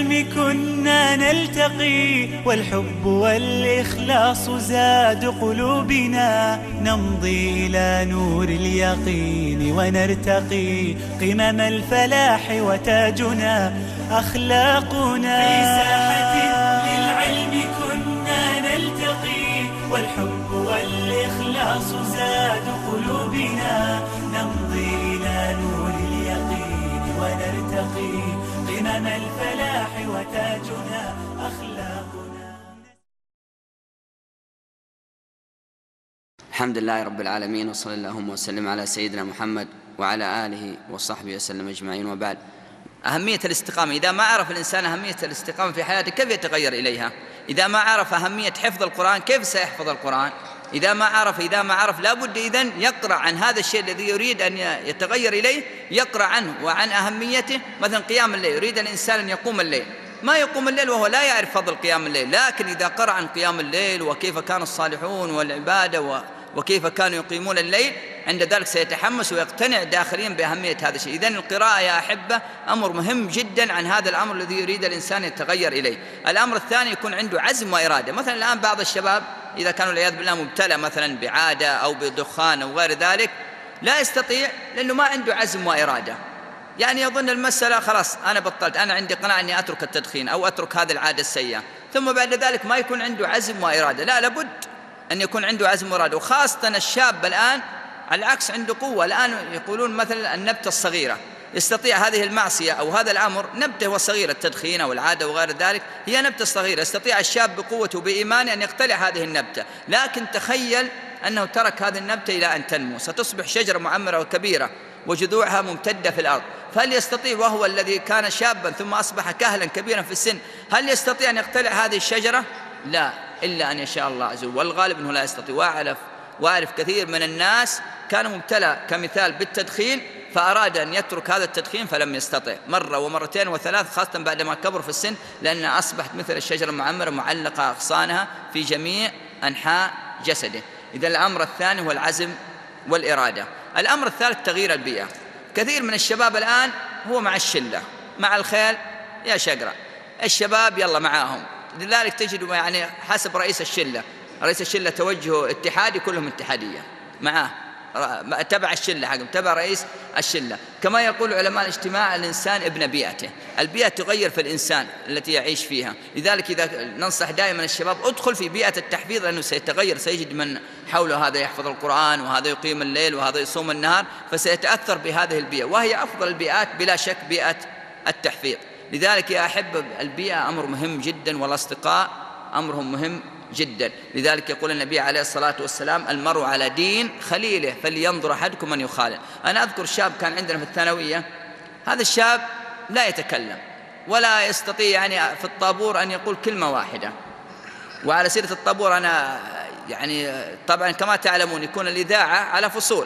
العلم كنا نلتقي، والحب والإخلاص زاد قلوبنا، نمضي إلى نور اليقين ونرتقي قمم الفلاح وتاجنا أخلاقنا. في ساحة للعلم كنا نلتقي، والحب والإخلاص زاد قلوبنا، نمضي إلى نور اليقين ونرتقي قمم الفلاح وتاجنا أخلاقنا. الحمد لله رب العالمين، وصلى اللهم وسلم على سيدنا محمد وعلى آله وصحبه وسلم أجمعين، وبعد. أهمية الاستقامة، إذا ما عرف الإنسان أهمية الاستقامة في حياته كيف يتغير إليها؟ إذا ما عرف أهمية حفظ القرآن كيف سيحفظ القرآن؟ إذا ما عرف لابد إذن يقرأ عن هذا الشيء الذي يريد أن يتغير إليه، يقرأ عنه وعن أهميته. مثلا قيام الليل، يريد الإنسان أن يقوم الليل، ما يقوم الليل وهو لا يعرف فضل قيام الليل، لكن إذا قرأ عن قيام الليل وكيف كان الصالحون والعبادة وكيف كانوا يقيمون الليل، عند ذلك سيتحمس ويقتنع داخليا بأهمية هذا الشيء. إذن القراءة يا أحبة أمر مهم جدا عن هذا الأمر الذي يريد الإنسان يتغير إليه. الأمر الثاني يكون عنده عزم وإرادة. مثلا الآن بعض الشباب إذا كانوا والعياذ بالله مبتلى مثلا بعادة أو بدخان أو غير ذلك، لا يستطيع لأنه ما عنده عزم وإرادة، يعني يظن المسألة خلاص أنا بطلت، أنا عندي قناعة أني أترك التدخين أو أترك هذه العادة السيئة، ثم بعد ذلك ما يكون عنده عزم وإرادة. لا، لابد أن يكون عنده عزم وإرادة، وخاصة الشاب الآن على العكس عنده قوة. الآن يقولون مثلا النبتة الصغيرة يستطيع هذه المعصية أو هذا الأمر، نبتة وصغيرة، التدخين أو العادة وغير ذلك هي نبتة صغيرة، يستطيع الشاب بقوته وبإيمانه أن يقتلع هذه النبتة. لكن تخيل أنه ترك هذه النبتة إلى أن تنمو، ستصبح شجرة معمرة وكبيرة وجذوعها ممتدة في الأرض، فهل يستطيع وهو الذي كان شابا ثم أصبح كهلا كبيرا في السن، هل يستطيع أن يقتلع هذه الشجرة؟ لا، إلا أن يشاء الله عز وجل، والغالب أنه لا يستطيع. وأعرف كثير من الناس كان مبتلى كمثال بالتدخين، فأراد أن يترك هذا التدخين فلم يستطع، مرة ومرتين وثلاث، خاصة بعدما كبر في السن، لأنها أصبحت مثل الشجرة المعمرة معلقة أغصانها في جميع أنحاء جسده. إذا الأمر الثاني هو العزم والإرادة. الأمر الثالث تغيير البيئة. كثير من الشباب الآن هو مع الشلة، مع الخيل يا شقرة، الشباب يلا معاهم، لذلك تجد يعني حسب رئيس الشلة توجهه اتحادي، كلهم اتحادية معاه، تبع الشلة حقهم، تبع رئيس الشلة. كما يقول علماء الاجتماع الإنسان ابن بيئته، البيئة تغير في الإنسان التي يعيش فيها. لذلك إذا ننصح دائما الشباب ادخل في بيئة التحفيظ، لأنه سيتغير، سيجد من حوله هذا يحفظ القرآن وهذا يقيم الليل وهذا يصوم النهار، فسيتأثر بهذه البيئة، وهي أفضل البيئات بلا شك بيئة التحفيظ. لذلك يا أحب البيئة أمر مهم جدا، والأصدقاء أمرهم مهم جدا. لذلك يقول النبي عليه الصلاة والسلام: المرء على دين خليله فلينظر أحدكم من يخالل. أنا أذكر شاب كان عندنا في الثانوية، هذا الشاب لا يتكلم ولا يستطيع يعني في الطابور أن يقول كلمة واحدة. وعلى سيرة الطابور، أنا يعني طبعا كما تعلمون يكون الإذاعة على فصول،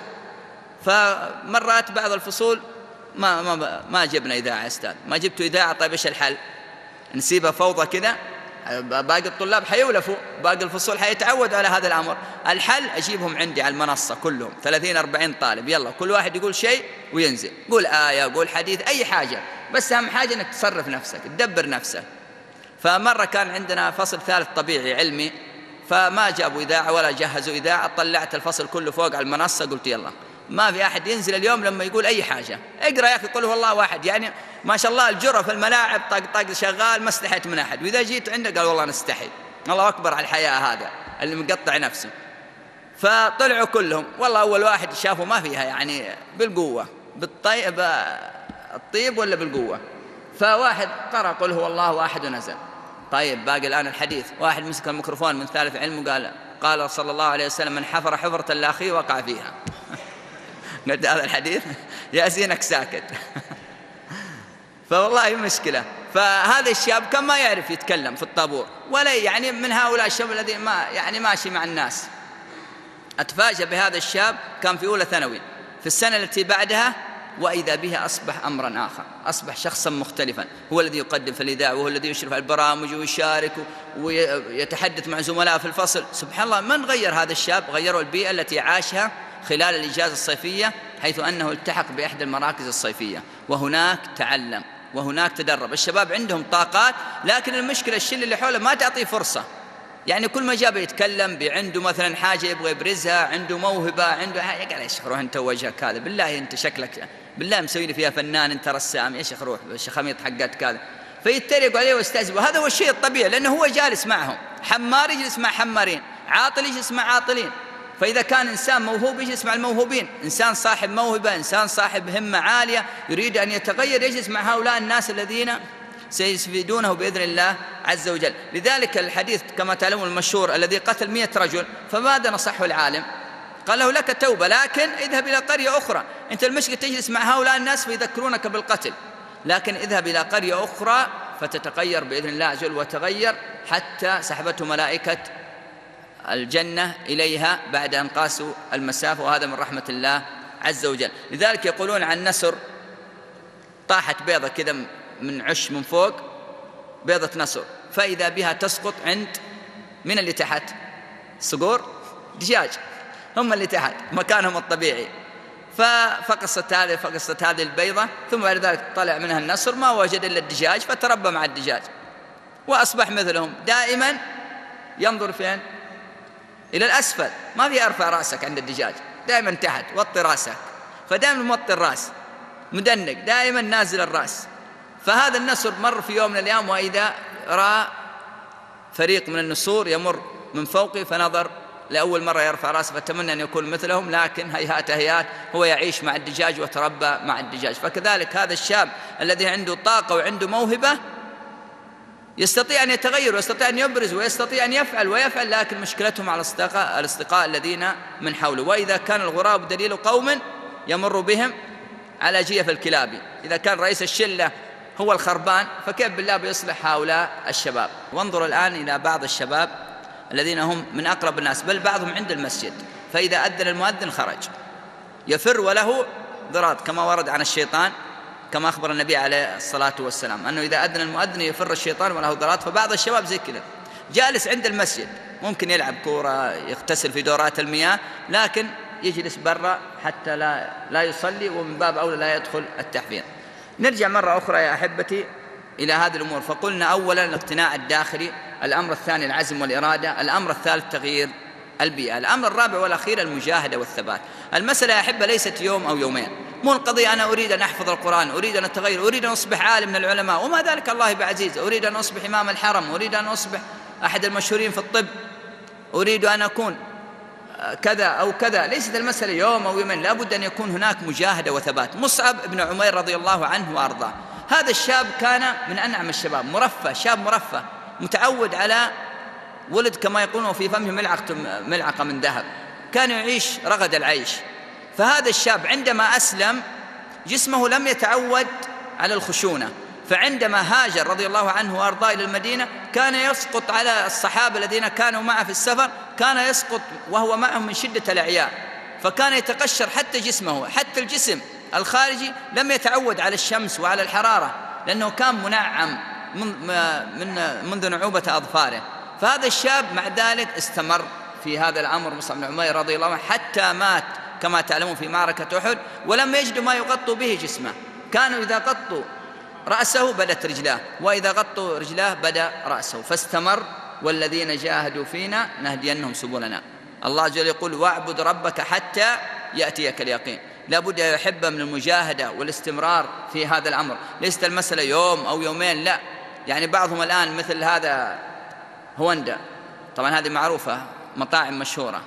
فمرات بعض الفصول ما جبنا إذاعة يا أستاذ، ما جبت إذاعة. طيب إيش الحل؟ نسيبها فوضى كذا؟ باقي الطلاب حيولفوا، باقي الفصول حيتعودوا على هذا الأمر. الحل أجيبهم عندي على المنصة كلهم 30-40 طالب، يلا كل واحد يقول شيء وينزل، قول آية، قول حديث، أي حاجة، بس أهم حاجة أنك تصرف نفسك، تدبر نفسك. فمرة كان عندنا فصل ثالث طبيعي علمي، فما جابوا إذاعة ولا جهزوا إذاعة، طلعت الفصل كله فوق على المنصة، قلت يلا ما في أحد ينزل اليوم لما يقول أي حاجة، اقرأ يا أخي قل هو الله واحد. يعني ما شاء الله الجرأة في الملاعب طق شغال، ما استحيت من أحد، وإذا جيت عندك قال والله نستحي، الله أكبر على الحياة هذا اللي مقطع نفسه. فطلعوا كلهم، والله أول واحد شافوا ما فيها يعني بالقوة، الطيب ولا بالقوة، فواحد قرأ قل هو الله واحد ونزل. طيب باقي الآن الحديث، واحد مسك الميكروفون من ثالث علم وقال: قال صلى الله عليه وسلم: من حفر حفرة لأخيه وقع فيها. قلت هذا الحديث يا زينك ساكت. فوالله مشكلة. فهذا الشاب كان ما يعرف يتكلم في الطابور، ولا يعني من هؤلاء الشباب الذين ما يعني ماشي مع الناس. أتفاجأ بهذا الشاب، كان في أولى ثانوي، في السنة التي بعدها وإذا به أصبح أمرا آخر، أصبح شخصا مختلفا، هو الذي يقدم في الإذاعة، وهو الذي يشرف على البرامج ويشارك ويتحدث مع زملاء في الفصل. سبحان الله، من غير هذا الشاب؟ غيروا البيئة التي عاشها خلال الإجازة الصيفية، حيث أنه التحق بإحدى المراكز الصيفية، وهناك تعلم وهناك تدرب. الشباب عندهم طاقات، لكن المشكلة الشلة اللي حوله ما تعطيه فرصة. يعني كل ما جاب يتكلم عنده مثلا حاجة يبغى يبرزها، عنده موهبة، عنده حاجة، قال يا شيخ روح أنت وجهك هذا، بالله أنت شكلك بالله مسوي لي فيها فنان، أنت رسام، يا شيخ روح الشخاميط حقتك هذا. فيتريقوا عليه ويستهزئوا. وهذا هو الشيء الطبيعي، لأنه هو جالس معهم. حمار يجلس مع حمارين، عاطل يجلس مع عاطلين. فإذا كان إنسان موهوب يجلس مع الموهوبين، إنسان صاحب موهبة، إنسان صاحب همة عالية يريد أن يتغير يجلس مع هؤلاء الناس الذين سيستفيدونه بإذن الله عز وجل. لذلك الحديث كما تعلمون المشهور الذي قتل 100 رجل، فماذا نصحه العالم؟ قال له لك توبة، لكن اذهب إلى قرية أخرى. أنت المشكلة تجلس مع هؤلاء الناس فيذكرونك بالقتل، لكن اذهب إلى قرية أخرى فتتغير بإذن الله عز وجل، وتغير حتى سحبته ملائكة الجنة إليها بعد أن قاسوا المسافة، وهذا من رحمة الله عز وجل. لذلك يقولون عن نسر طاحت بيضة كذا من عش من فوق، بيضة نسر، فإذا بها تسقط عند من اللي تحت؟ صقور دجاج، هم اللي تحت مكانهم الطبيعي. فقصت هذه البيضة، ثم بعد ذلك طلع منها النسر ما وجد إلا الدجاج، فتربى مع الدجاج وأصبح مثلهم. دائما ينظر فين؟ إلى الأسفل، ما في أرفع رأسك عند الدجاج، دائما تحت، وطي رأسك، فدائما موطي الرأس، مدنق، دائما نازل الرأس. فهذا النسر مر في يوم من الأيام، وإذا رأى فريق من النسور يمر من فوقه، فنظر لأول مرة يرفع رأسه، فتمنى أن يكون مثلهم، لكن هيهات هو يعيش مع الدجاج وتربى مع الدجاج. فكذلك هذا الشاب الذي عنده طاقة وعنده موهبة يستطيع أن يتغير ويستطيع أن يبرز ويستطيع أن يفعل، لكن مشكلتهم على الأصدقاء الذين من حوله. وإذا كان الغراب دليل قوم يمر بهم على جيف الكلاب، إذا كان رئيس الشلة هو الخربان، فكيف بالله بيصلح هؤلاء الشباب؟ وانظر الآن إلى بعض الشباب الذين هم من أقرب الناس، بل بعضهم عند المسجد، فإذا أذن المؤذن خرج يفر وله ضراط، كما ورد عن الشيطان، كما أخبر النبي عليه الصلاة والسلام أنه إذا أذن المؤذن يفر الشيطان وله ضراط. فبعض الشباب زي كذا جالس عند المسجد، ممكن يلعب كورة، يغتسل في دورات المياه، لكن يجلس برا حتى لا يصلي، ومن باب أولى لا يدخل التحفيظ. نرجع مرة أخرى يا أحبتي إلى هذه الأمور. فقلنا أولا الاقتناع الداخلي، الأمر الثاني العزم والإرادة، الأمر الثالث تغيير البيئة، الأمر الرابع والأخير المجاهدة والثبات. المسألة يا أحبة ليست يوم أو يومين، مو القضية أنا أريد أن أحفظ القرآن، أريد أن أتغير، أريد أن أصبح عالم من العلماء، وما ذلك الله بعزيز، أريد أن أصبح إمام الحرم، أريد أن أصبح أحد المشهورين في الطب، أريد أن أكون كذا أو كذا. ليست المسألة يوم أو يومين، لا بد أن يكون هناك مجاهدة وثبات. مصعب بن عمير رضي الله عنه وأرضاه، هذا الشاب كان من أنعم الشباب، مرفه، شاب مرفه، متعود على ولد كما يقولون في فمه ملعقة من ذهب، كان يعيش رغد العيش. فهذا الشاب عندما أسلم جسمه لم يتعود على الخشونة، فعندما هاجر رضي الله عنه وأرضاه إلى المدينة كان يسقط على الصحابة الذين كانوا معه في السفر، كان يسقط وهو معهم من شدة الإعياء، فكان يتقشر حتى جسمه، حتى الجسم الخارجي لم يتعود على الشمس وعلى الحرارة، لأنه كان منعم منذ نعوبة أظفاره. فهذا الشاب مع ذلك استمر في هذا الأمر، مصعب بن عمير رضي الله عنه، حتى مات كما تعلمون في معركة أحد، ولم يجدوا ما يغطوا به جسمه. كانوا إذا غطوا رأسه بدت رجلاه، وإذا غطوا رجلاه بدا رأسه، فاستمر. والذين جاهدوا فينا نهدينهم سبلنا. الله عز وجل يقول واعبد ربك حتى يأتيك اليقين. لا بد يا أحبة من المجاهدة والاستمرار في هذا الأمر، ليست المسألة يوم أو يومين، لا. يعني بعضهم الآن مثل هذا هوندا، طبعا هذه معروفة، مطاعم مشهورة،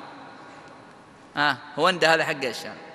هوندا هذا حق ايش؟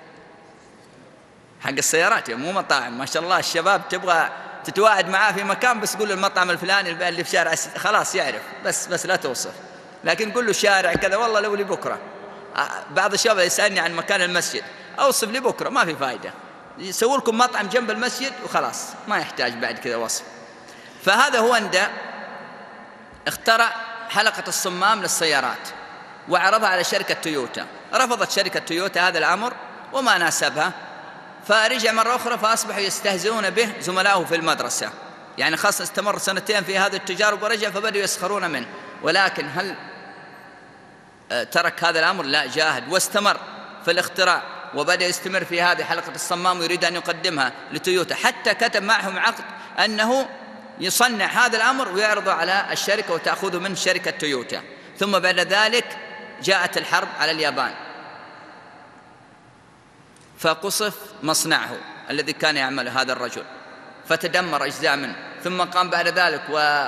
حق السيارات، مو مطاعم. ما شاء الله الشباب تبغى تتواعد معاه في مكان، بس قول له المطعم الفلاني اللي في شارع خلاص يعرف، بس لا توصف، لكن قل له شارع كذا، والله لو لي بكرة. بعض الشباب يسألني عن مكان المسجد، أوصف لي بكرة، ما في فائدة، يسوي لكم مطعم جنب المسجد وخلاص، ما يحتاج بعد كذا وصف. فهذا هوندا اخترع حلقة الصمام للسيارات وعرضها على شركة تويوتا، رفضت شركة تويوتا هذا الأمر وما ناسبها، فرجع مرة أخرى، فأصبحوا يستهزئون به زملائه في المدرسة، يعني خاصة استمر سنتين في هذه التجارب ورجع، فبدأوا يسخرون منه. ولكن هل ترك هذا الأمر؟ لا، جاهد واستمر في الاختراع، وبدأ يستمر في هذه حلقة الصمام ويريد أن يقدمها لتويوتا، حتى كتب معهم عقد أنه يصنع هذا الأمر ويعرضه على الشركة وتأخذه من شركة تويوتا. ثم بعد ذلك جاءت الحرب على اليابان فقصف مصنعه الذي كان يعمل هذا الرجل فتدمر أجزاء منه، ثم قام بعد ذلك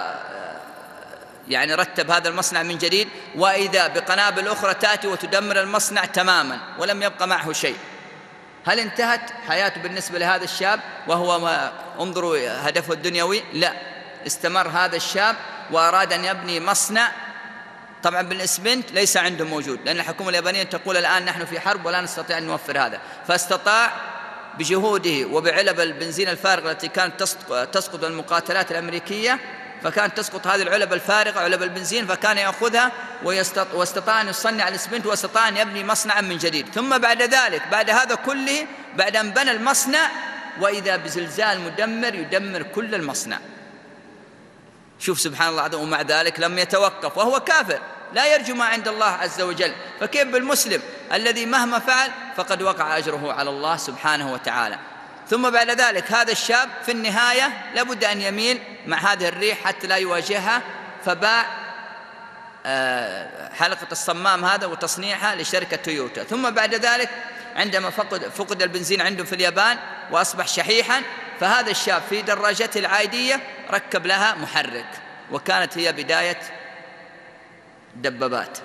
يعني رتب هذا المصنع من جديد، وإذا بقنابل أخرى تأتي وتدمر المصنع تماما ولم يبقى معه شيء. هل انتهت حياته بالنسبة لهذا الشاب وهو انظروا هدفه الدنيوي؟ لا، استمر هذا الشاب وأراد أن يبني مصنع طبعا بالإسمنت ليس عنده موجود، لأن الحكومة اليابانية تقول الآن نحن في حرب ولا نستطيع أن نوفر هذا، فاستطاع بجهوده وبعلب البنزين الفارغة التي كانت تسقط المقاتلات الأمريكية، فكانت تسقط هذه العلب الفارغة علب البنزين، فكان يأخذها واستطاع أن يصنع الإسمنت واستطاع أن يبني مصنعا من جديد. ثم بعد ذلك بعد هذا كله بعد أن بنى المصنع وإذا بزلزال مدمر يدمر كل المصنع. شوف سبحان الله العظيم، ومع ذلك لم يتوقف وهو كافر لا يرجو ما عند الله عز وجل، فكيف بالمسلم الذي مهما فعل فقد وقع أجره على الله سبحانه وتعالى. ثم بعد ذلك هذا الشاب في النهاية لابد أن يميل مع هذه الريح حتى لا يواجهها، فباع حلقة الصمام هذا وتصنيعها لشركة تويوتا. ثم بعد ذلك عندما فقد البنزين عنده في اليابان وأصبح شحيحا، فهذا الشاب في دراجته العادية ركب لها محرك، وكانت هي بداية الدبابات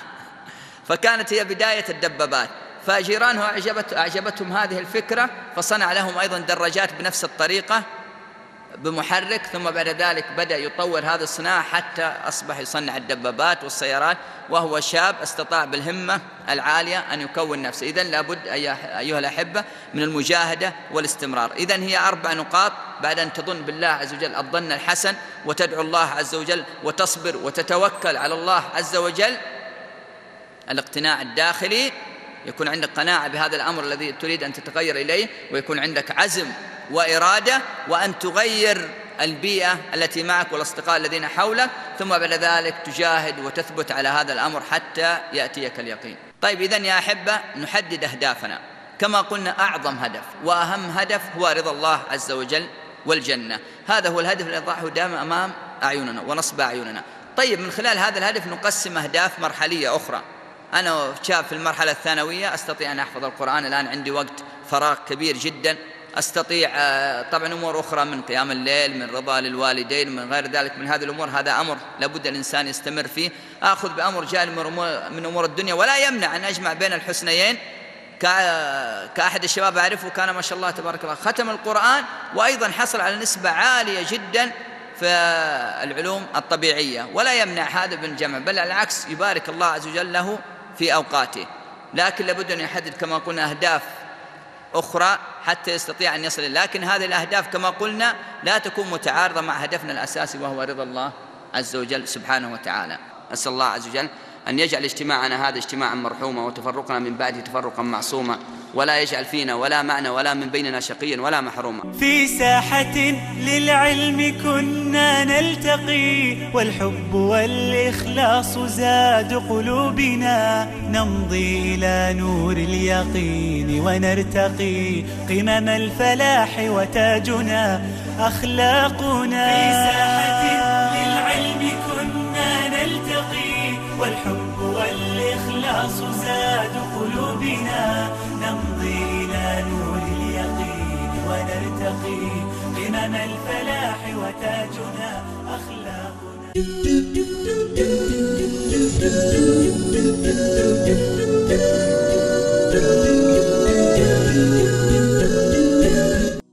فكانت هي بداية الدبابات. فجيرانه أعجبتهم هذه الفكرة فصنع لهم أيضا دراجات بنفس الطريقة بمحرك. ثم بعد ذلك بدأ يطور هذا الصناعة حتى أصبح يصنع الدبابات والسيارات، وهو شاب استطاع بالهمة العالية أن يكون نفسه. إذن لابد أيها الأحبة من المجاهدة والاستمرار. إذن هي 4 نقاط بعد أن تظن بالله عز وجل الظن الحسن وتدعو الله عز وجل وتصبر وتتوكل على الله عز وجل. الاقتناع الداخلي، يكون عندك قناعة بهذا الأمر الذي تريد أن تتغير إليه، ويكون عندك عزم وإرادة، وأن تغير البيئة التي معك والأصدقاء الذين حولك. ثم بعد ذلك تجاهد وتثبت على هذا الأمر حتى يأتيك اليقين. طيب إذن يا أحبة نحدد أهدافنا. كما قلنا أعظم هدف وأهم هدف هو رضا الله عز وجل والجنة. هذا هو الهدف الذي نضعه دائما أمام أعيننا ونصب أعيننا. طيب من خلال هذا الهدف نقسم أهداف مرحلية أخرى. أنا شاب في المرحلة الثانوية أستطيع أن أحفظ القرآن، الآن عندي وقت فراغ كبير جدا، أستطيع طبعا أمور أخرى من قيام الليل، من رضا للوالدين، من غير ذلك من هذه الأمور. هذا أمر لابد الإنسان يستمر فيه. أخذ بأمر جانب من أمور الدنيا، ولا يمنع أن أجمع بين الحسنيين. كأحد الشباب أعرفه كان ما شاء الله تبارك الله ختم القرآن، وأيضا حصل على نسبة عالية جدا في العلوم الطبيعية، ولا يمنع هذا من الجمع، بل العكس يبارك الله عز وجل له في أوقاته. لكن لابد أن يحدد كما قلنا أهداف أخرى حتى يستطيع أن يصل. لكن هذه الأهداف كما قلنا لا تكون متعارضة مع هدفنا الأساسي وهو رضا الله عز وجل سبحانه وتعالى. أسأل الله عز وجل أن يجعل اجتماعنا هذا اجتماعا مرحوما وتفرقنا من بعده تفرقا معصوما، ولا يجعل فينا ولا معنا ولا من بيننا شقيا ولا محروما. في ساحة للعلم كنا نلتقي، والحب والإخلاص زاد قلوبنا، نمضي إلى نور اليقين ونرتقي قمم الفلاح وتاجنا أخلاقنا. في ساحة للعلم كنا نلتقي، والحب والإخلاص زاد قلوبنا، نمضي إلى نور اليقين ونرتقي قمم الفلاح وتاجنا أخلاقنا.